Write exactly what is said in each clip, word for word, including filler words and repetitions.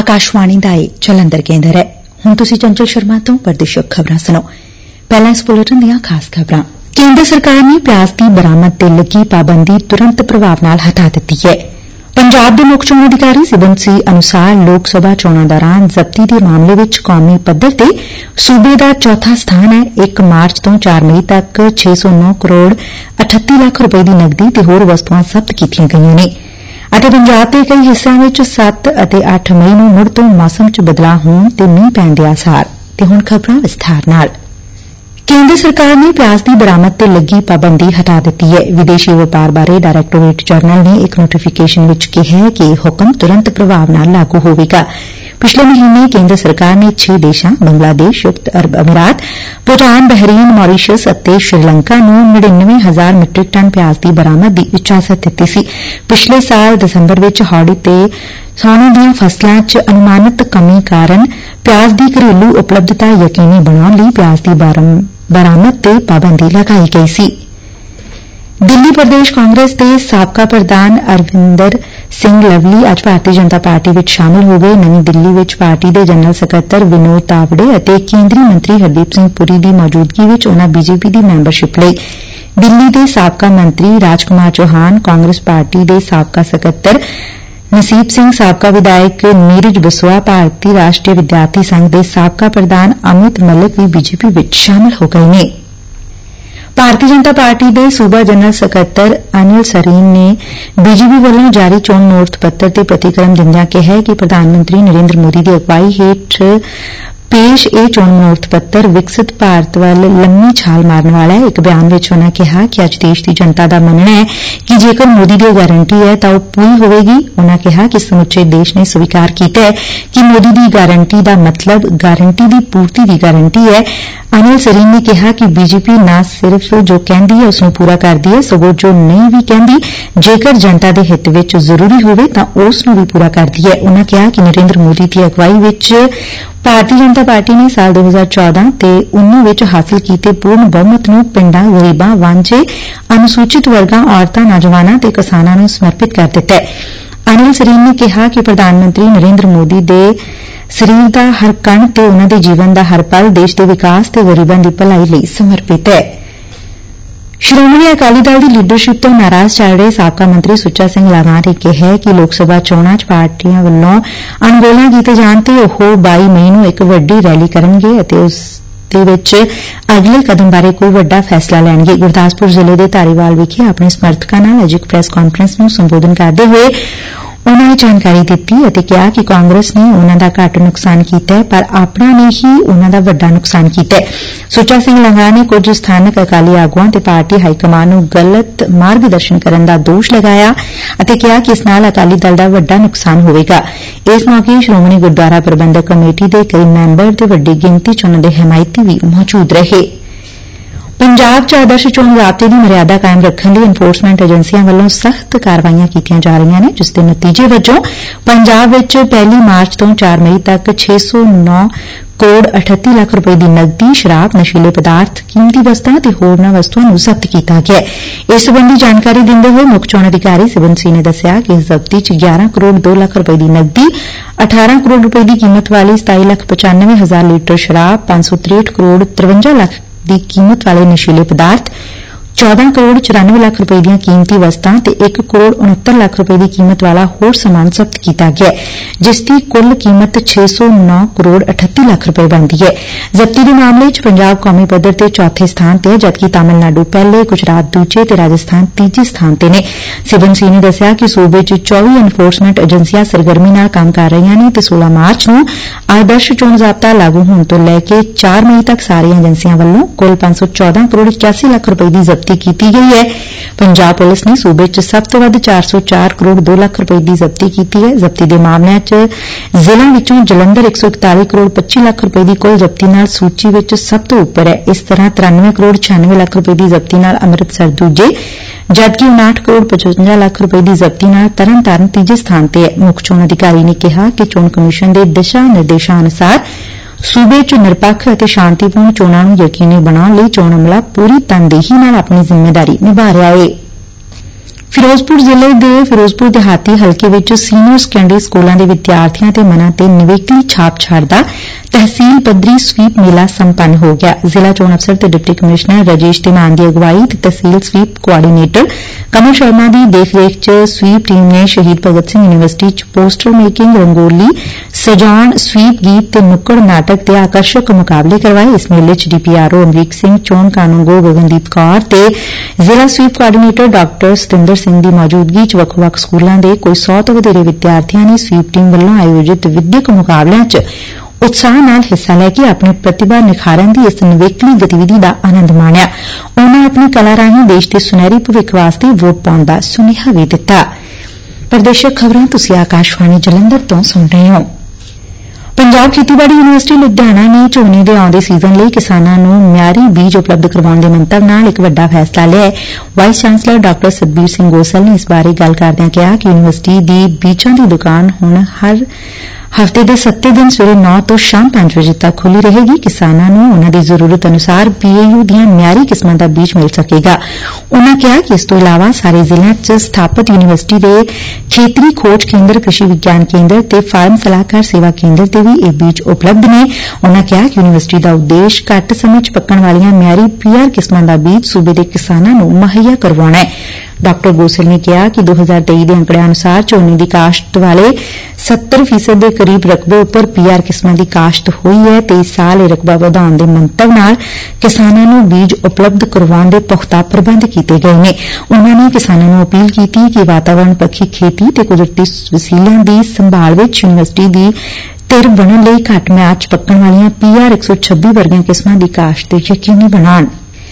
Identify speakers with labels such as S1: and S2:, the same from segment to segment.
S1: आकाशवाणी दा एह जलंधर केंद्र है। हुण तुसीं चंचल शर्मा तो प्रदेशक खबरां सुणो। पहलां इस बुलेटिन दीआं खास खबरां। केंद्र सरकार ने प्याज की बरामद ते लगी पाबंदी तुरंत प्रभाव नाल हटा दित्ती है। पंजाब दे मुख चोण अधिकारी सिबन सिंह अनुसार लोक सभा चोणां दौरान जब्ती दे मामले विच कौमी पद्धर ते सूबे दा चौथा स्थान है। एक मार्च तो चार मई तक छे सौ नौ करोड़ अठत्ती लख रुपए दी नकदी ते होर वस्तुआं जब्त कीतीआं गईआं ने ਅਤੇ ਪੰਜਾਬ ਦੇ ਕਈ ਹਿੱਸਿਆਂ ਵਿੱਚ ਸੱਤ ਅਤੇ ਅੱਠ ਮਈ ਨੂੰ ਮੁੜ ਤੋਂ ਮੌਸਮ 'ਚ ਬਦਲਾਅ ਹੋਣ ਤੇ ਮੀਂਹ ਪੈਣ ਦੇ ਆਸਾਰ। ਤੇ ਹੁਣ ਖਬਰਾਂ ਵਿਸਥਾਰ ਨਾਲ। ਕੇਂਦਰ ਸਰਕਾਰ ਨੇ ਪਿਆਜ਼ ਦੀ ਬਰਾਮਦ ਤੇ ਲੱਗੀ ਪਾਬੰਦੀ ਹਟਾ ਦਿੱਤੀ ਹੈ। ਵਿਦੇਸ਼ੀ ਵਪਾਰ ਬਾਰੇ ਡਾਇਰੈਕਟੋਰੇਟ ਜਨਰਲ ਨੇ ਇੱਕ ਨੋਟੀਫਿਕੇਸ਼ਨ ਵਿੱਚ ਕਿਹਾ ਕਿ ਇਹ ਹੁਕਮ ਤੁਰੰਤ ਪ੍ਰਭਾਵ ਨਾਲ ਲਾਗੂ ਹੋਵੇਗਾ। ਪਿਛਲੇ ਮਹੀਨੇ ਕੇਂਦਰ ਸਰਕਾਰ ਨੇ ਛੇ ਦੇਸ਼ਾਂ ਬੰਗਲਾਦੇਸ਼, ਸੰਯੁਕਤ ਅਰਬ ਅਮੀਰਾਤ, ਭੂਟਾਨ, ਬਹਿਰੀਨ, ਮੌਰੀਸ਼ੀਅਸ ਅਤੇ ਸ਼੍ਰੀਲੰਕਾ ਨੂੰ ਨੜਿਨਵੇਂ ਹਜ਼ਾਰ ਮੀਟ੍ਰਿਕ ਟਨ ਪਿਆਜ਼ ਦੀ ਬਰਾਮਦ ਦੀ ਇਜਾਜ਼ਤ ਦਿੱਤੀ ਸੀ। ਪਿਛਲੇ ਸਾਲ ਦਸੰਬਰ ਵਿੱਚ ਹਾੜੀ ਤੇ ਸਾਉਣੀ ਦੀਆਂ ਫਸਲਾਂ 'ਚ ਅਨੁਮਾਨਿਤ ਕਮੀ ਕਾਰਨ ਪਿਆਜ਼ ਦੀ ਘਰੇਲੂ ਉਪਲਬਧਤਾ ਯਕੀਨੀ ਬਣਾਉਣ ਲਈ ਪਿਆਜ਼ ਦੀ ਬਰਾਮਦ ਤੇ ਪਾਬੰਦੀ ਲਗਾਈ ਗਈ ਸੀ। ਦਿੱਲੀ ਪ੍ਰਦੇਸ਼ ਕਾਂਗਰਸ ਦੇ ਸਾਬਕਾ ਪ੍ਰਧਾਨ ਅਰਵਿੰਦਰ ਸਿੰਘ ਲਵਲੀ ਅੱਜ ਭਾਰਤੀ ਜਨਤਾ ਪਾਰਟੀ ਵਿੱਚ ਸ਼ਾਮਲ ਹੋ ਗਏ। ਨਵੀਂ ਦਿੱਲੀ ਵਿੱਚ ਪਾਰਟੀ ਦੇ ਜਨਰਲ ਸਕੱਤਰ ਵਿਨੋਦ ਤਾਵੜੇ ਅਤੇ ਕੇਂਦਰੀ ਮੰਤਰੀ ਹਰਦੀਪ ਸਿੰਘ ਪੁਰੀ ਦੀ ਮੌਜੂਦਗੀ ਵਿੱਚ ਉਨ੍ਹਾਂ ਬੀਜੇਪੀ ਦੀ ਮੈਂਬਰਸ਼ਿਪ ਲਈ ਦਿੱਲੀ ਦੇ ਸਾਬਕਾ ਮੰਤਰੀ ਰਾਜ ਕੁਮਾਰ ਚੌਹਾਨ, ਕਾਂਗਰਸ ਪਾਰਟੀ ਦੇ ਸਾਬਕਾ ਸਕੱਤਰ ਨਸੀਬ ਸਿੰਘ, ਸਾਬਕਾ ਵਿਧਾਇਕ ਨੀਰਜ ਬਸਵਾ, ਭਾਰਤੀ ਰਾਸ਼ਟਰੀ ਵਿਦਿਆਰਥੀ ਸੰਘ ਦੇ ਸਾਬਕਾ ਪ੍ਰਧਾਨ ਅਮਿਤ ਮਲਿਕ ਵੀ ਬੀਜੇਪੀ ਵਿੱਚ ਸ਼ਾਮਲ ਹੋ ਗਏ ਨੇ। ਭਾਰਤੀ ਜਨਤਾ ਪਾਰਟੀ ਦੇ ਸੂਬਾ ਜਨਰਲ ਸਕੱਤਰ ਅਨਿਲ ਸਰੀਨ ਨੇ ਬੀਜੇਪੀ ਵੱਲੋਂ ਜਾਰੀ ਚੋਣ ਮਨੋਰਥ ਪੱਤਰ ਤੇ ਪ੍ਰਤੀਕਰਮ ਦਿੰਦਿਆਂ ਕਿਹਾ ਕਿ ਪ੍ਰਧਾਨ ਮੰਤਰੀ ਨਰਿੰਦਰ ਮੋਦੀ ਦੀ ਅਗਵਾਈ ਹੇਠ ਪੇਸ਼ ਇਹ ਚੋਣ ਮਨੋਰਥ ਪੱਤਰ ਵਿਕਸਿਤ ਭਾਰਤ ਵੱਲ ਲੰਮੀ ਛਾਲ ਮਾਰਨ ਵਾਲਾ ਹੈ। ਇੱਕ ਬਿਆਨ ਵਿੱਚ ਉਨ੍ਹਾਂ ਕਿਹਾ ਕਿ ਅੱਜ ਦੇਸ਼ ਦੀ ਜਨਤਾ ਦਾ ਮੰਨਣਾ ਹੈ ਕਿ ਜੇਕਰ ਮੋਦੀ ਦੀ ਗਾਰੰਟੀ ਹੈ ਤਾਂ ਉਹ ਪੂਰੀ ਹੋਵੇਗੀ। ਉਨ੍ਹਾਂ ਕਿਹਾ ਕਿ ਸਮੁੱਚੇ ਦੇਸ਼ ਨੇ ਸਵੀਕਾਰ ਕੀਤਾ ਹੈ ਕਿ ਮੋਦੀ ਦੀ ਗਾਰੰਟੀ ਦਾ ਮਤਲਬ ਗਾਰੰਟੀ ਦੀ ਪੂਰਤੀ ਦੀ ਗਾਰੰਟੀ ਹੈ। ਅਨਿਲ ਸਰੀਨ ਨੇ ਕਿਹਾ ਕਿ ਬੀਜੇਪੀ ਨਾ ਸਿਰਫ ਜੋ ਕਹਿੰਦੀ ਹੈ ਉਸ ਨੂੰ ਪੂਰਾ ਕਰਦੀ ਹੈ, ਸਗੋਂ ਜੋ ਨਹੀਂ ਵੀ ਕਹਿੰਦੀ, ਜੇਕਰ ਜਨਤਾ ਦੇ ਹਿੱਤ ਵਿੱਚ ਜ਼ਰੂਰੀ ਹੋਵੇ ਤਾਂ ਉਸ ਨੂੰ ਵੀ ਪੂਰਾ ਕਰਦੀ ਹੈ। ਉਨ੍ਹਾਂ ਕਿਹਾ ਕਿ ਨਰਿੰਦਰ ਮੋਦੀ ਦੀ ਅਗਵਾਈ ਵਿੱਚ ਭਾਰਤੀ ਜਨਤਾ ਪਾਰਟੀ ਨੇ ਸਾਲ ਦੋ ਹਜ਼ਾਰ ਚੌਦਾਂ ਤੇ ਉੱਨੀ ਵਿੱਚ ਹਾਸਲ ਕੀਤੇ ਪੂਰਨ ਬਹੁਮਤ ਨੂੰ ਪਿੰਡਾਂ, ਗਰੀਬਾਂ, ਵਾਂਝੇ, ਅਨੁਸੂਚਿਤ ਵਰਗਾਂ, ਔਰਤਾਂ, ਨੌਜਵਾਨਾਂ ਤੇ ਕਿਸਾਨਾਂ ਨੂੰ ਸਮਰਪਿਤ ਕਰ ਦਿੱਤਾ ਹੈ। ਅਨਿਲ ਸਰੀਨ ਨੇ ਕਿਹਾ ਕਿ ਪ੍ਰਧਾਨ ਮੰਤਰੀ ਨਰਿੰਦਰ ਮੋਦੀ ਦੇ ਸਰੀਰ ਦਾ ਹਰ ਕਣ ਤੇ ਉਨ੍ਹਾਂ ਦੇ ਜੀਵਨ ਦਾ ਹਰ ਪਲ ਦੇਸ਼ ਦੇ ਵਿਕਾਸ ਤੇ ਗਰੀਬਾਂ ਦੀ ਭਲਾਈ ਲਈ ਸਮਰਪਿਤ ਹੈ। ਸ਼੍ਰੋਮਣੀ ਅਕਾਲੀ ਦਲ ਦੀ ਲੀਡਰਸ਼ਿਪ ਤੋਂ ਨਾਰਾਜ਼ ਚੱਲ ਰਹੇ ਸਾਬਕਾ ਮੰਤਰੀ ਸੁੱਚਾ ਸਿੰਘ ਲਾਂਘਾ ਨੇ ਕਿਹਾ ਕਿ ਲੋਕ ਸਭਾ ਚੋਣਾਂ 'ਚ ਪਾਰਟੀਆਂ ਵੱਲੋਂ ਅਣਗੌਲਿਆਂ ਕੀਤੇ ਜਾਣ ਤੇ ਉਹ ਬਾਈ ਮਈ ਨੂੰ ਇੱਕ ਵੱਡੀ ਰੈਲੀ ਕਰਨਗੇ ਅਤੇ ਉਸ ਦੇ ਵਿੱਚ ਅਗਲੇ ਕਦਮ ਬਾਰੇ ਕੋਈ ਵੱਡਾ ਫੈਸਲਾ ਲੈਣਗੇ। ਗੁਰਦਾਸਪੁਰ ਜ਼ਿਲ੍ਹੇ ਦੇ ਧਾਰੀਵਾਲ ਵਿਖੇ ਆਪਣੇ ਸਮਰਥਕਾਂ ਨਾਲ ਅੱਜ ਇੱਕ ਪ੍ਰੈਸ ਕਾਨਫਰੰਸ ਨੂੰ ਸੰਬੋਧਨ ਕਰਦੇ ਹੋਏ ਉਨ੍ਹਾਂ ਨੇ ਜਾਣਕਾਰੀ ਦਿੱਤੀ ਅਤੇ ਕਿਹਾ ਕਿ ਕਾਂਗਰਸ ਨੇ ਉਨ੍ਹਾਂ ਦਾ ਘੱਟ ਨੁਕਸਾਨ ਕੀਤਾ ਹੈ ਪਰ ਆਪਣਾ ਨੇ ਹੀ ਉਨ੍ਹਾਂ ਦਾ ਵੱਡਾ ਨੁਕਸਾਨ ਕੀਤਾ ਹੈ। ਸੁੱਚਾ ਸਿੰਘ ਲਾਂਘਾ ਨੇ ਕੁਝ ਸਥਾਨਕ ਅਕਾਲੀ ਆਗੂਆਂ ਤੇ ਪਾਰਟੀ ਹਾਈਕਮਾਨ ਨੂੰ ਗਲਤ ਮਾਰਗਦਰਸ਼ਨ ਕਰਨ ਦਾ ਦੋਸ਼ ਲਗਾਇਆ ਅਤੇ ਕਿਹਾ ਕਿ ਇਸ ਨਾਲ ਅਕਾਲੀ ਦਲ ਦਾ ਵੱਡਾ ਨੁਕਸਾਨ ਹੋਵੇਗਾ। ਇਸ ਮੌਕੇ ਸ਼੍ਰੋਮਣੀ ਗੁਰਦੁਆਰਾ ਪ੍ਰਬੰਧਕ ਕਮੇਟੀ ਦੇ ਕਈ ਮੈਂਬਰ ਤੇ ਵੱਡੀ ਗਿਣਤੀ 'ਚ ਉਨ੍ਹਾਂ ਦੇ ਹਮਾਇਤੀ ਵੀ ਮੌਜੂਦ ਰਹੇ। ਪੰਜਾਬ 'ਚ ਆਦਰਸ਼ ਚੋਣ ਜ਼ਾਬਤੇ ਦੀ ਮਰਿਆਦਾ ਕਾਇਮ ਰੱਖਣ ਲਈ ਐਨਫੋਰਸਮੈਂਟ ਏਜੰਸੀਆਂ ਵੱਲੋਂ ਸਖ਼ਤ ਕਾਰਵਾਈਆਂ ਕੀਤੀਆਂ ਜਾ ਰਹੀਆਂ ਨੇ, ਜਿਸ ਦੇ ਨਤੀਜੇ ਵਜੋਂ ਪੰਜਾਬ ਵਿੱਚ ਪਹਿਲੀ ਮਾਰਚ ਤੋਂ ਚਾਰ ਮਈ ਤੱਕ ਛੇ ਸੌ ਨੌ ਕਰੋੜ ਅਠੱਤੀ ਲੱਖ ਰੁਪਏ ਦੀ ਨਕਦੀ, ਸ਼ਰਾਬ, ਨਸ਼ੀਲੇ ਪਦਾਰਥ, ਕੀਮਤੀ ਵਸਤਾਂ ਤੇ ਹੋਰਨਾਂ ਵਸਤੂਆਂ ਨੂੰ ਜ਼ਬਤ ਕੀਤਾ ਗਿਆ ਹੈ। ਇਸ ਸਬੰਧੀ ਜਾਣਕਾਰੀ ਦਿੰਦੇ ਹੋਏ ਮੁੱਖ ਚੋਣ ਅਧਿਕਾਰੀ ਸਿਬਨ ਸਿੰਘ ਨੇ ਦੱਸਿਆ ਕਿ ਇਸ ਜ਼ਬਤੀ 'ਚ ਗਿਆਰਾਂ ਕਰੋੜ ਦੋ ਲੱਖ ਰੁਪਏ ਦੀ ਨਕਦੀ, ਅਠਾਰਾਂ ਕਰੋੜ ਰੁਪਏ ਦੀ ਕੀਮਤ ਵਾਲੀ ਸਤਾਈ ਲੱਖ ਪਚਾਨਵੇਂ ਹਜ਼ਾਰ ਲੀਟਰ ਸ਼ਰਾਬ, ਪੰਜ ਸੌ ਤਰੇਹਠ ਕਰੋੜ ਤਰਵੰਜਾ ਲੱਖ ਦੀ ਕੀਮਤ ਵਾਲੇ ਨਸ਼ੀਲੇ ਪਦਾਰਥ, ਚੌਦਾਂ ਕਰੋੜ ਚੁਰਾਨਵੇਂ ਲੱਖ ਰੁਪਏ ਦੀਆਂ ਕੀਮਤੀ ਵਸਤਾਂ ਤੇ ਇੱਕ ਕਰੋੜ ਉਨੱਤਰ ਲੱਖ ਰੁਪਏ ਦੀ ਕੀਮਤ ਵਾਲਾ ਹੋਰ ਸਮਾਨ ਜ਼ਬਤ ਕੀਤਾ ਗਿਆ ਹੈ, ਜਿਸ ਦੀ ਕੁੱਲ ਕੀਮਤ ਛੇ ਸੌ ਨੌ ਕਰੋੜ ਅਠੱਤੀ ਲੱਖ ਰੁਪਏ ਬਣਦੀ ਹੈ। ਜ਼ਬਤੀ ਦੇ ਮਾਮਲੇ 'ਚ ਪੰਜਾਬ ਕੌਮੀ ਪੱਧਰ ਤੇ ਚੌਥੇ ਸਥਾਨ ਤੇ ਹੈ, ਜਦਕਿ ਤਾਮਿਲਨਾਡੂ ਪਹਿਲੇ, ਗੁਜਰਾਤ ਦੂਜੇ ਤੇ ਰਾਜਸਥਾਨ ਤੀਜੇ ਸਥਾਨ ਤੇ ਨੇ। ਸਿਬਨ ਸਿੰਘ ਨੇ ਦੱਸਿਆ ਕਿ ਸੂਬੇ 'ਚ ਚੌਵੀ ਐਨਫੋਰਸਮੈਂਟ ਏਜੰਸੀਆਂ ਸਰਗਰਮੀ ਨਾਲ ਕੰਮ ਕਰ ਰਹੀਆਂ ਨੇ ਤੇ ਸੋਲਾਂ ਮਾਰਚ ਨੂੰ ਆਦਰਸ਼ ਚੋਣ ਜ਼ਾਬਤਾ ਲਾਗੂ ਹੋਣ ਤੋਂ ਲੈ ਕੇ ਚਾਰ ਮਈ ਤੱਕ ਸਾਰੀਆਂ ਏਜੰਸੀਆਂ ਵੱਲੋਂ ਕੁੱਲ ਪੰਜ ਸੌ ਚੌਦਾਂ ਕਰੋੜ ਇਕਿਆਸੀ ਲੱਖ ਰੁਪਏ ਦੀ ਜ਼ਬਤੀ ਕੀਤੀ ਗਈ ਹੈ। ਪੰਜਾਬ ਪੁਲਿਸ ਨੇ ਸੂਬੇ 'ਚ ਸਭ ਤੋਂ ਵੱਧ ਚਾਰ ਸੌ ਚਾਰ ਕਰੋੜ ਦੋ ਲੱਖ ਰੁਪਏ ਦੀ ਜ਼ਬਤੀ ਕੀਤੀ ਹੈ। ਜ਼ਬਤੀ ਦੇ ਮਾਮਲਿਆਂ 'ਚ ਜ਼ਿਲ੍ਹਿਆਂ ਵਿੱਚੋਂ ਜਲੰਧਰ ਇੱਕ ਸੌ ਇਕਤਾਲੀ ਕਰੋੜ ਪੱਚੀ ਲੱਖ ਰੁਪਏ ਦੀ ਕੁੱਲ ਜ਼ਬਤੀ ਨਾਲ ਸੂਚੀ ਵਿੱਚ ਸਭ ਤੋਂ ਉੱਪਰ ਹੈ। ਇਸ ਤਰ੍ਹਾਂ ਤਰਾਨਵੇਂ ਕਰੋੜ ਛਿਆਨਵੇਂ ਲੱਖ ਰੁਪਏ ਦੀ ਜ਼ਬਤੀ ਨਾਲ ਅੰਮ੍ਰਿਤਸਰ ਦੂਜੇ, ਜਦਕਿ ਉਨਾਹਠ ਕਰੋੜ ਪਚਵੰਜਾ ਲੱਖ ਰੁਪਏ ਦੀ ਜ਼ਬਤੀ ਨਾਲ ਤਰਨਤਾਰਨ ਤੀਜੇ ਸਥਾਨ ਤੇ ਹੈ। ਮੁੱਖ ਚੋਣ ਅਧਿਕਾਰੀ ਨੇ ਕਿਹਾ ਕਿ ਚੋਣ ਕਮਿਸ਼ਨ ਦੇ ਦਿਸ਼ਾ ਨਿਰਦੇਸ਼ਾਂ ਅਨੁਸਾਰ ਸੂਬੇ 'ਚ ਨਿਰਪੱਖ ਅਤੇ ਸ਼ਾਂਤੀਪੂਰਨ ਚੋਣਾਂ ਨੂੰ ਯਕੀਨੀ ਬਣਾਉਣ ਲਈ ਚੋਣ ਅਮਲਾ ਪੂਰੀ ਤਨਦੇਹੀ ਨਾਲ ਆਪਣੀ ਜ਼ਿੰਮੇਵਾਰੀ ਨਿਭਾ ਰਿਹਾ ਹੈ। ਫਿਰੋਜ਼ਪੁਰ ਜ਼ਿਲ੍ਹੇ ਦੇ ਫਿਰੋਜ਼ਪੁਰ ਦਿਹਾਤੀ ਹਲਕੇ ਵਿੱਚ ਸੀਨੀਅਰ ਸੈਕੰਡਰੀ ਸਕੂਲਾਂ ਦੇ ਵਿਦਿਆਰਥੀਆਂ ਤੇ ਮਨਾਂ ਤੇ ਨਿਵੇਕਲੀ ਛਾਪ ਛੱਡਦਾ ਤਹਿਸੀਲ ਪੱਧਰੀ ਸਵੀਪ ਮੇਲਾ ਸੰਪੰਨ ਹੋ ਗਿਆ। ਜ਼ਿਲ੍ਹਾ ਚੋਣ ਅਫਸਰ ਤੇ ਡਿਪਟੀ ਕਮਿਸ਼ਨਰ ਰਾਜੇਸ਼ ਧੀਮਾਨ ਦੀ ਅਗਵਾਈ ਤੇ ਤਹਿਸੀਲ ਸਵੀਪ ਕੋਆਰਡੀਨੇਟਰ ਕਮਲ ਸ਼ਰਮਾ ਦੀ ਦੇਖਰੇਖ ਚ ਸਵੀਪ ਟੀਮ ਨੇ ਸ਼ਹੀਦ ਭਗਤ ਸਿੰਘ ਯੂਨੀਵਰਸਿਟੀ ਚ ਪੋਸਟਰ ਮੇਕਿੰਗ, ਰੰਗੋਲੀ ਸਜਾਉਣ, ਸਵੀਪ ਗੀਤ ਤੇ ਨੁੱਕੜ ਨਾਟਕ ਦੇ ਆਕਰਸ਼ਕ ਮੁਕਾਬਲੇ ਕਰਵਾਏ। ਇਸ ਮੇਲੇ ਚ ਡੀਪੀਆਰਓ ਅਮਰੀਕ ਸਿੰਘ, ਚੋਣ ਕਾਨੂੰਗੋ ਗਗਨਦੀਪ ਕੌਰ ਤੇ ਜ਼ਿਲ੍ਹਾ SVEEP coordinator doctor Satinder Singh ਦੀ ਮੌਜੂਦਗੀ ਚ ਵੱਖ-ਵੱਖ ਸਕੂਲਾਂ ਦੇ ਕੋਈ ਸੌ ਤੋਂ ਵਧੇਰੇ ਵਿਦਿਆਰਥੀਆਂ ਨੇ ਸਵੀਪ ਟੀਮ ਵੱਲੋਂ ਆਯੋਜਿਤ ਵਿਦਿਅਕ ਮੁਕਾਬਲਿਆਂ ਚ ਉਤਸ਼ਾਹ ਨਾਲ ਹਿੱਸਾ ਲੈ ਕੇ ਆਪਣੀ ਪ੍ਰਤਿਭਾ ਨਿਖਾਰਨ ਦੀ ਇਸ ਨਿਵੇਕਲੀ ਗਤੀਵਿਧੀ ਦਾ ਆਨੰਦ ਮਾਣਿਆ। ਉਨ੍ਹਾਂ ਆਪਣੀ ਕਲਾ ਰਾਹੀਂ ਦੇਸ਼ ਦੇ ਸੁਨਹਿਰੀ ਭਵਿੱਖ ਵਾਸਤੇ ਵੋਟ ਪਾਉਣ ਦਾ ਸੁਨੇਹਾ ਵੀ ਦਿੱਤਾ। ਪ੍ਰਦੇਸ਼ਕ ਖਬਰਾਂ ਤੁਸੀਂ ਆਕਾਸ਼ਵਾਣੀ ਜਲੰਧਰ ਤੋਂ ਸੁਣ ਰਹੇ ਹੋ। ਪੰਜਾਬ ਖੇਤੀਬਾੜੀ ਯੂਨੀਵਰਸਿਟੀ ਲੁਧਿਆਣਾ ਨੇ ਝੋਨੇ ਦੇ ਆਉਂਦੇ ਸੀਜ਼ਨ ਲਈ ਕਿਸਾਨਾਂ ਨੂੰ ਮਿਆਰੀ ਬੀਜ ਉਪਲਬਧ ਕਰਵਾਉਣ ਦੇ ਮੰਤਵ ਨਾਲ ਇੱਕ ਵੱਡਾ ਫੈਸਲਾ ਲਿਆ ਹੈ। Vice chancellor doctor Satbir Singh Gosal ਨੇ ਇਸ ਬਾਰੇ ਗੱਲ ਕਰਦਿਆਂ ਕਿਹਾ ਕਿ ਯੂਨੀਵਰਸਿਟੀ ਦੀ ਬੀਜਾਂ ਦੀ ਦੁਕਾਨ ਹੁਣ ਹਰ ਹਫ਼ਤੇ ਦੇ ਸੱਤੇ ਦਿਨ ਸਵੇਰੇ ਨੌ ਤੋਂ ਸ਼ਾਮ ਪੰਜ ਵਜੇ ਤੱਕ ਖੁੱਲ੍ਹੀ ਰਹੇਗੀ। ਕਿਸਾਨਾਂ ਨੂੰ ਉਨ੍ਹਾਂ ਦੀ ਜ਼ਰੂਰਤ ਅਨੁਸਾਰ ਪੀਏਯੂ ਦੀਆਂ ਮਿਆਰੀ ਕਿਸਮਾਂ ਦਾ ਬੀਜ ਮਿਲ ਸਕੇਗਾ। ਉਨ੍ਹਾਂ ਕਿਹਾ ਕਿ ਇਸ ਤੋਂ ਇਲਾਵਾ ਸਾਰੇ ਜ਼ਿਲ੍ਹਿਆਂ 'ਚ ਸਥਾਪਤ ਯੂਨੀਵਰਸਿਟੀ ਦੇ ਖੇਤਰੀ ਖੋਜ ਕੇਂਦਰ, ਕ੍ਰਿਸ਼ੀ ਵਿਗਿਆਨ ਕੇਂਦਰ ਤੇ ਫਾਰਮ ਸਲਾਹਕਾਰ ਸੇਵਾ ਕੇਂਦਰ ਤੇ ਵੀ ਇਹ ਬੀਜ ਉਪਲਬਧ ਨੇ। ਉਨ੍ਹਾਂ ਕਿਹਾ ਕਿ ਯੂਨੀਵਰਸਿਟੀ ਦਾ ਉਦੇਸ਼ ਘੱਟ ਸਮੇਂ 'ਚ ਪੱਕਣ ਵਾਲੀਆਂ ਮਿਆਰੀ ਪੀਆਰ ਕਿਸਮਾਂ ਦਾ ਬੀਜ ਸੂਬੇ ਦੇ ਕਿਸਾਨਾਂ ਨੂੰ ਮੁਹੱਈਆ ਕਰਵਾਉਣਾ ਹੈ। ਡਾਕਟਰ ਗੋਸਲ ਨੇ ਕਿਹਾ ਕਿ ਦੋ ਹਜ਼ਾਰ ਤੇਈ ਦੇ ਅੰਕੜਿਆਂ ਅਨੁਸਾਰ ਝੋਨੇ ਦੀ ਕਾਸ਼ਤ ਵਾਲੇ ਸੱਤਰ ਫੀਸਦ ਦੇ ਕਰੀਬ ਰਕਬੇ ਉੱਪਰ ਪੀਆਰ ਕਿਸਮਾਂ ਦੀ ਕਾਸ਼ਤ ਹੋਈ ਹੈ ਤੇ ਇਸ ਸਾਲ ਇਹ ਰਕਬਾ ਵਧਾਉਣ ਦੇ ਮੰਤਵ ਨਾਲ ਕਿਸਾਨਾਂ ਨੂੰ ਬੀਜ ਉਪਲਬਧ ਕਰਵਾਉਣ ਦੇ ਪੁਖਤਾ ਪ੍ਰਬੰਧ ਕੀਤੇ ਗਏ ਨੇ। ਉਨ੍ਹਾਂ ਨੇ ਕਿਸਾਨਾਂ ਨੂੰ ਅਪੀਲ ਕੀਤੀ ਕਿ ਵਾਤਾਵਰਣ ਪੱਖੀ ਖੇਤੀ ਤੇ ਕੁਦਰਤੀ ਵਸੀਲਿਆਂ ਦੀ ਸੰਭਾਲ ਵਿੱਚ ਯੂਨੀਵਰਸਿਟੀ ਦੀ ਧਿਰ ਬਣਨ ਲਈ ਘੱਟ ਮਿਆਦ 'ਚ ਪੱਕਣ ਵਾਲੀਆਂ ਪੀਆਰ ਇੱਕ ਸੌ ਛੱਬੀ ਵਰਗੀਆਂ ਕਿਸਮਾਂ ਦੀ ਕਾਸ਼ਤ ਯਕੀਨੀ ਬਣਾਉਣ।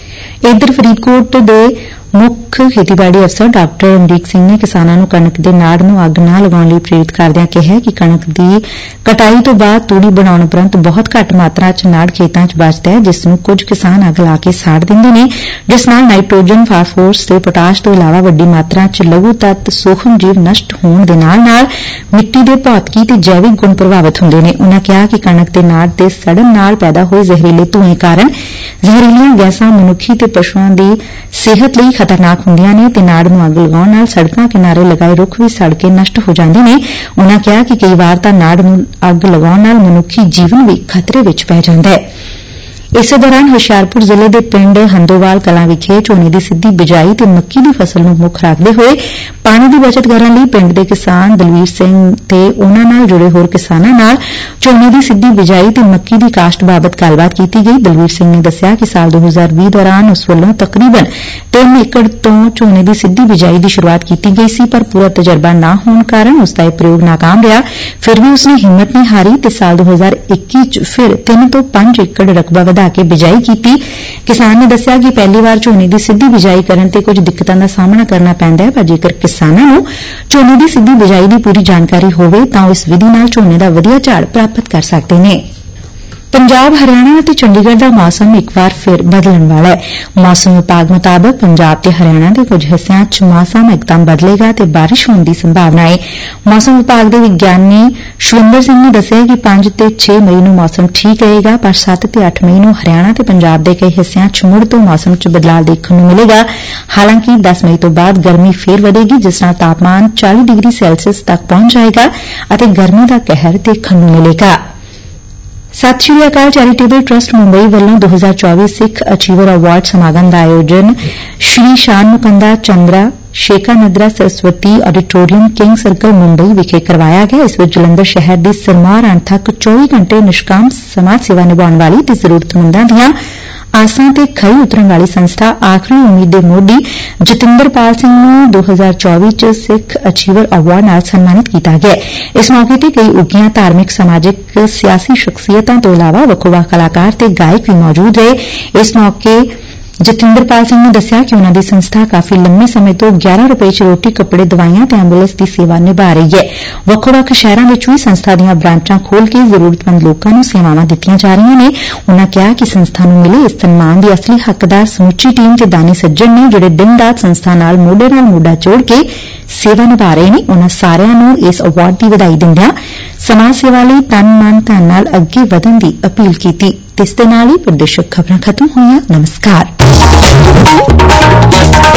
S1: ਇਧਰ ਫਰੀਦਕੋਟ ਦੇ ਮੁੱਖ ਖੇਤੀਬਾੜੀ ਅਫਸਰ ਡਾਕਟਰ ਅਮਰੀਕ ਸਿੰਘ ਨੇ ਕਿਸਾਨਾਂ ਨੂੰ ਕਣਕ ਦੇ ਨਾੜ ਨੂੰ ਅੱਗ ਨਾ ਲਗਾਉਣ ਲਈ ਪ੍ਰੇਰਿਤ ਕਰਦਿਆਂ ਕਿਹਾ ਕਿ ਕਣਕ ਦੀ ਕਟਾਈ ਤੋਂ ਬਾਅਦ ਤੂੜੀ ਬਣਾਉਣ ਉਪਰੰਤ ਬਹੁਤ ਘੱਟ ਮਾਤਰਾ 'ਚ ਨਾੜ ਖੇਤਾਂ 'ਚ ਬਚਦਾ ਹੈ, ਜਿਸ ਨੂੰ ਕੁਝ ਕਿਸਾਨ ਅੱਗ ਲਾ ਕੇ ਸਾੜ ਦਿੰਦੇ ਨੇ, ਜਿਸ ਨਾਲ ਨਾਈਟ੍ਰੋਜਨ, ਫਾਸਫੋਰਸ ਤੇ ਪੋਟਾਸ਼ ਤੋਂ ਇਲਾਵਾ ਵੱਡੀ ਮਾਤਰਾ 'ਚ ਲਘੂ ਤੱਤ, ਸੂਖਮ ਜੀਵ ਨਸ਼ਟ ਹੋਣ ਦੇ ਨਾਲ-ਨਾਲ ਮਿੱਟੀ ਦੇ ਭੌਤਿਕੀ ਤੇ ਜੈਵਿਕ ਗੁਣ ਪ੍ਰਭਾਵਿਤ ਹੁੰਦੇ ਨੇ। ਉਨ੍ਹਾਂ ਕਿਹਾ ਕਿ ਕਣਕ ਦੇ ਨਾੜ ਦੇ ਸੜਨ ਨਾਲ ਪੈਦਾ ਹੋਏ ਜ਼ਹਿਰੀਲੇ ਧੂਏ ਕਾਰਨ ਜ਼ਹਿਰੀਲੀਆਂ ਗੈਸਾਂ ਮਨੁੱਖੀ ਤੇ ਪਸ਼ੂਆਂ ਦੀ ਸਿਹਤ ਲਈ ਖਤਰਨਾਕ ਹੁੰਦੀਆਂ ਨੇ ਤੇ ਨਾੜ ਨੂੰ ਅੱਗ ਲਗਾਉਣ ਨਾਲ ਸੜਕਾਂ ਕਿਨਾਰੇ ਲਗਾਏ ਰੁੱਖ ਵੀ ਸੜ ਕੇ ਨਸ਼ਟ ਹੋ ਜਾਂਦੇ ਨੇ। ਉਨ੍ਹਾਂ ਕਿਹਾ ਕਿ ਕਈ ਵਾਰ ਤਾਂ ਨਾੜ ਨੂੰ ਅੱਗ ਲਗਾਉਣ ਨਾਲ ਮਨੁੱਖੀ ਜੀਵਨ ਵੀ ਖਤਰੇ ਵਿੱਚ ਪੈ ਜਾਂਦਾ ਹੈ। ਇਸੇ ਦੌਰਾਨ ਹੁਸ਼ਿਆਰਪੁਰ ਜ਼ਿਲ੍ਹੇ ਦੇ ਪਿੰਡ ਹੰਦੋਵਾਲ ਕਲਾਂ ਵਿਖੇ ਝੋਨੇ ਦੀ ਸਿੱਧੀ ਬਿਜਾਈ ਤੇ ਮੱਕੀ ਦੀ ਫਸਲ ਨੂੰ ਮੁੱਖ ਰੱਖਦੇ ਹੋਏ ਪਾਣੀ ਦੀ ਬਚਤ ਕਰਨ ਲਈ ਪਿੰਡ ਦੇ ਕਿਸਾਨ ਦਲਵੀਰ ਸਿੰਘ ਤੇ ਉਨ੍ਹਾਂ ਨਾਲ ਜੁੜੇ ਹੋਰ ਕਿਸਾਨਾਂ ਨਾਲ ਝੋਨੇ ਦੀ ਸਿੱਧੀ ਬਿਜਾਈ ਤੇ ਮੱਕੀ ਦੀ ਕਾਸ਼ਤ ਬਾਬਤ ਗੱਲਬਾਤ ਕੀਤੀ ਗਈ। ਦਲਵੀਰ ਸਿੰਘ ਨੇ ਦੱਸਿਆ ਕਿ ਸਾਲ ਦੋ ਹਜ਼ਾਰ ਵੀਹ ਦੌਰਾਨ ਉਸ ਵੱਲੋਂ ਤਕਰੀਬਨ ਤਿੰਨ ਏਕੜ ਤੋਂ ਝੋਨੇ ਦੀ ਸਿੱਧੀ ਬਿਜਾਈ ਦੀ ਸ਼ੁਰੂਆਤ ਕੀਤੀ ਗਈ ਸੀ, ਪਰ ਪੂਰਾ ਤਜਰਬਾ ਨਾ ਹੋਣ ਕਾਰਨ ਉਸ ਦਾ ਇਹ ਪ੍ਰਯੋਗ ਨਾਕਾਮ ਰਿਹਾ। ਫਿਰ ਵੀ ਉਸਨੇ ਹਿੰਮਤ ਨਹੀਂ ਹਾਰੀ ਤੇ ਸਾਲ ਦੋ ਹਜ਼ਾਰ ਇੱਕੀ 'ਚ ਫਿਰ ਤਿੰਨ ਤੋਂ ਪੰਜ ਏਕੜ ਰਕਬਾ ਵਧਾ ਕੇ ਬਿਜਾਈ ਕੀਤੀ। ਕਿਸਾਨ ਨੇ ਦੱਸਿਆ ਕਿ ਪਹਿਲੀ ਵਾਰ ਝੋਨੇ ਦੀ ਸਿੱਧੀ ਬਿਜਾਈ ਕਰਨ ਤੇ ਕੁਝ ਦਿੱਕਤਾਂ ਦਾ ਸਾਹਮਣਾ ਕਰਨਾ ਪੈਂਦਾ ਹੈ, ਪਰ ਜੇਕਰ ਕਿਸਾਨਾਂ ਨੂੰ ਝੋਨੇ ਦੀ ਸਿੱਧੀ ਬਿਜਾਈ ਦੀ ਪੂਰੀ ਜਾਣਕਾਰੀ ਹੋਵੇ ਤਾਂ ਉਹ ਇਸ ਵਿਧੀ ਨਾਲ ਝੋਨੇ ਦਾ ਵਧੀਆ ਝਾੜ ਪ੍ਰਾਪਤ ਕਰ ਸਕਦੇ ਨੇ। ਪੰਜਾਬ, ਹਰਿਆਣਾ ਅਤੇ ਚੰਡੀਗੜ੍ਹ ਦਾ ਮੌਸਮ ਇੱਕ ਵਾਰ ਫਿਰ ਬਦਲਣ ਵਾਲਾ ਹੈ। ਮੌਸਮ ਵਿਭਾਗ ਮੁਤਾਬਕ ਪੰਜਾਬ ਤੇ ਹਰਿਆਣਾ ਦੇ ਕੁਝ ਹਿੱਸਿਆਂ 'ਚ ਮੌਸਮ ਇੱਕਦਮ ਬਦਲੇਗਾ ਤੇ ਬਾਰਿਸ਼ ਹੋਣ ਦੀ ਸੰਭਾਵਨਾ ਹੈ। ਮੌਸਮ ਵਿਭਾਗ ਦੇ ਵਿਗਿਆਨੀ ਸ਼ਵਿੰਦਰ ਸਿੰਘ ਨੇ ਦੱਸਿਆ ਕਿ ਪੰਜ ਤੇ ਛੇ ਮਈ ਨੂੰ ਮੌਸਮ ਠੀਕ ਰਹੇਗਾ, ਪਰ ਸੱਤ ਤੇ ਅੱਠ ਮਈ ਨੂੰ ਹਰਿਆਣਾ ਤੇ ਪੰਜਾਬ ਦੇ ਕਈ ਹਿੱਸਿਆਂ 'ਚ ਮੁੜ ਤੋਂ ਮੌਸਮ 'ਚ ਬਦਲਾਅ ਦੇਖਣ ਨੂੰ ਮਿਲੇਗਾ। ਹਾਲਾਂਕਿ ਦਸ ਮਈ ਤੋਂ ਬਾਅਦ ਗਰਮੀ ਫੇਰ ਵਧੇਗੀ, ਜਿਸ ਨਾਲ ਤਾਪਮਾਨ ਚਾਲੀ ਡਿਗਰੀ ਸੈਲਸੀਅਸ ਤੱਕ ਪਹੁੰਚ ਜਾਏਗਾ ਅਤੇ ਗਰਮੀ ਦਾ ਕਹਿਰ ਦੇਖਣ ਨੂੰ ਮਿਲੇਗਾ। ਸਤਿ ਸ਼੍ਰੀ ਅਕਾਲ ਚੈਰੀਟੇਬਲ ਟਰੱਸਟ ਮੁੰਬਈ ਵੱਲੋਂ ਦੋ ਹਜ਼ਾਰ ਚੌਵੀ ਸਿੱਖ ਅਚੀਵਰ ਅਵਾਰਡ ਸਮਾਗਮ ਦਾ ਆਯੋਜਨ Shri Shanmukhananda Chandrashekharendra Saraswati auditorium King Circle Mumbai ਵਿਖੇ ਕਰਵਾਇਆ ਗਿਆ। ਇਸ ਵਿੱਚ ਜਲੰਧਰ ਸ਼ਹਿਰ ਦੀ ਸਿਰਮੌਰ ਅਣਥੱਕ ਚੌਵੀ ਘੰਟੇ ਨਿਸ਼ਕਾਮ ਸਮਾਜ ਸੇਵਾ ਨਿਭਾਉਣ ਵਾਲੀ ਤੇ ਜ਼ਰੂਰਤਮੰਦਾਂ ਦੀਆਂ ਆਸਾਂ ਤੇ ਖਰੀ ਉਤਰਨ ਵਾਲੀ ਸੰਸਥਾ ਆਖਰੀ ਉਮੀਦ ਦੇ ਮੋਢੀ ਜਤਿੰਦਰਪਾਲ ਸਿੰਘ ਨੂੰ ਦੋ ਹਜ਼ਾਰ ਚੌਵੀ 'ਚ ਸਿੱਖ ਅਚੀਵਰ ਅਵਾਰਡ ਨਾਲ ਸਨਮਾਨਿਤ ਕੀਤਾ ਗਿਆ। ਇਸ ਮੌਕੇ ਤੇ ਕਈ ਉੱਘੀਆਂ ਧਾਰਮਿਕ, ਸਮਾਜਿਕ, ਸਿਆਸੀ ਸ਼ਖਸੀਅਤਾਂ ਤੋਂ ਇਲਾਵਾ ਵੱਖ-ਵੱਖ ਕਲਾਕਾਰ ਤੇ ਗਾਇਕ ਵੀ ਮੌਜੂਦ ਰਹੇ। ਇਸ ਮੌਕੇ ਜਤਿੰਦਰਪਾਲ ਸਿੰਘ ਨੇ ਦੱਸਿਆ ਕਿ ਉਨ੍ਹਾਂ ਦੀ ਸੰਸਥਾ ਕਾਫੀ ਲੰਮੇ ਸਮੇਂ ਤੋਂ ਗਿਆਰਾਂ ਰੁਪਏ 'ਚ ਰੋਟੀ, ਕੱਪੜੇ, ਦਵਾਈਆਂ ਤੇ ਐਂਬੂਲੈਂਸ ਦੀ ਸੇਵਾ ਨਿਭਾ ਰਹੀ ਹੈ। ਵੱਖ-ਵੱਖ ਸ਼ਹਿਰਾਂ ਵਿੱਚ ਵੀ ਸੰਸਥਾ ਦੀਆਂ ਬ੍ਰਾਂਚਾਂ ਖੋਲ੍ਹ ਕੇ ਜ਼ਰੂਰਤਮੰਦ ਲੋਕਾਂ ਨੂੰ ਸੇਵਾਵਾਂ ਦਿੱਤੀਆਂ ਜਾ ਰਹੀਆਂ ਨੇ। ਉਨ੍ਹਾਂ ਕਿਹਾ ਕਿ ਸੰਸਥਾ ਨੂੰ ਮਿਲੇ ਇਸ ਸਨਮਾਨ ਦੀ ਅਸਲੀ ਹੱਕਦਾਰ ਸਮੁੱਚੀ ਟੀਮ ਤੇ ਦਾਨੀ ਸੱਜਣ ਨੇ, ਜਿਹੜੇ ਦਿਨ-ਰਾਤ ਸੰਸਥਾ ਨਾਲ ਮੋਢੇ ਨਾਲ ਮੋਢਾ ਜੋੜ ਕੇ ਸੇਵਾ ਨਿਭਾ ਰਹੇ ਨੇ। ਉਨ੍ਹਾਂ ਸਾਰਿਆਂ ਨੂੰ ਇਸ ਅਵਾਰਡ ਦੀ ਵਧਾਈ ਦਿੰਦਿਆਂ ਸਮਾਜ ਸੇਵਾ ਲਈ ਤਨ, ਮਨ, ਧਨ ਨਾਲ ਅੱਗੇ ਵਧਣ ਦੀ ਅਪੀਲ ਕੀਤੀ। ਇਸ ਦੇ ਨਾਲ ਹੀ ਪ੍ਰਦੇਸ਼ਕ ਖਬਰਾਂ ਖਤਮ ਹੋਈਆਂ। ਨਮਸਕਾਰ।